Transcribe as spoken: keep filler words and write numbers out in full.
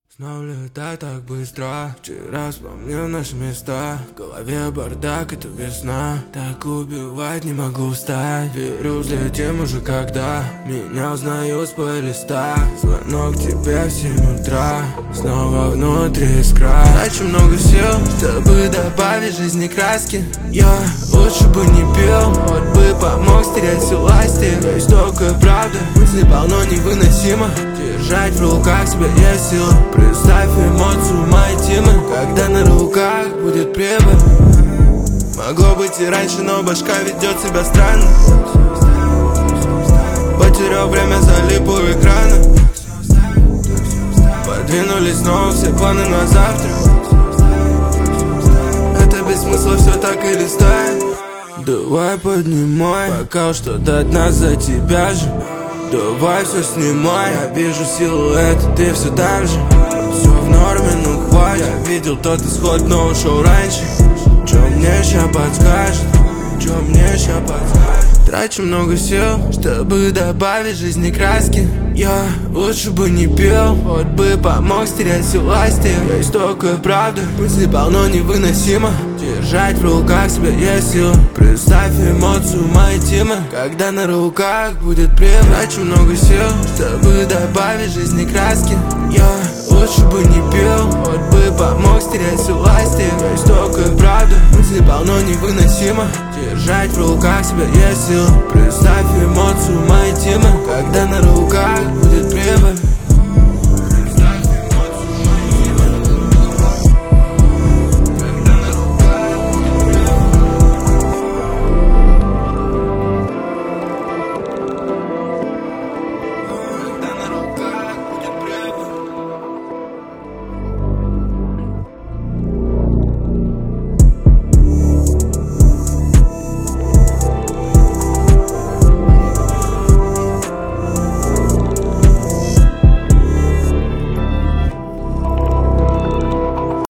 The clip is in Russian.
Снова летай так быстро. Вчера вспомнил наши места. В голове бардак, это весна. Так убивать не могу устать. Верю, взлетим уже когда меня узнают с плейлиста. Звонок тебе в семь утра. Снова внутри искра. Трачу много сил, чтобы добавить жизни краски. Я лучше бы не пил, вот бы помог стереть всю власти. Жестокая правда, мысли полно невыносимо. Держать в руках себя есть сила. Представь эмоцию моей темы, когда на руках будет прибыль. Могло быть и раньше, но башка ведет себя странно. Потерял время, залип у экрана. Подвинулись снова все планы на завтра. Это без смысла, все так и листает. Давай поднимай бокал, что-то от нас за тебя же. Давай все снимай, я вижу силуэт, ты все там же. Все в норме, ну хватит. Я видел тот исход, но ушел раньше. Чё мне ща подскажет? Чё мне ща подскажет? Трачу много сил, чтобы добавить жизни краски. Я лучше бы не пил, вот бы помог стереть всю власти. Жестокая правда, мысли полно невыносимо. Держать в руках себя есть сила. Представь эмоцию моей темы, когда на руках будет прибыль. Трачу много сил, чтобы добавить жизни краски. Я лучше бы не пил, вот бы помог стереть всю власти. Жестокая правда, мысли полно невыносимо. Держать в руках себя есть сила. Представь эмоцию моей темы, когда на руках будет прибыль.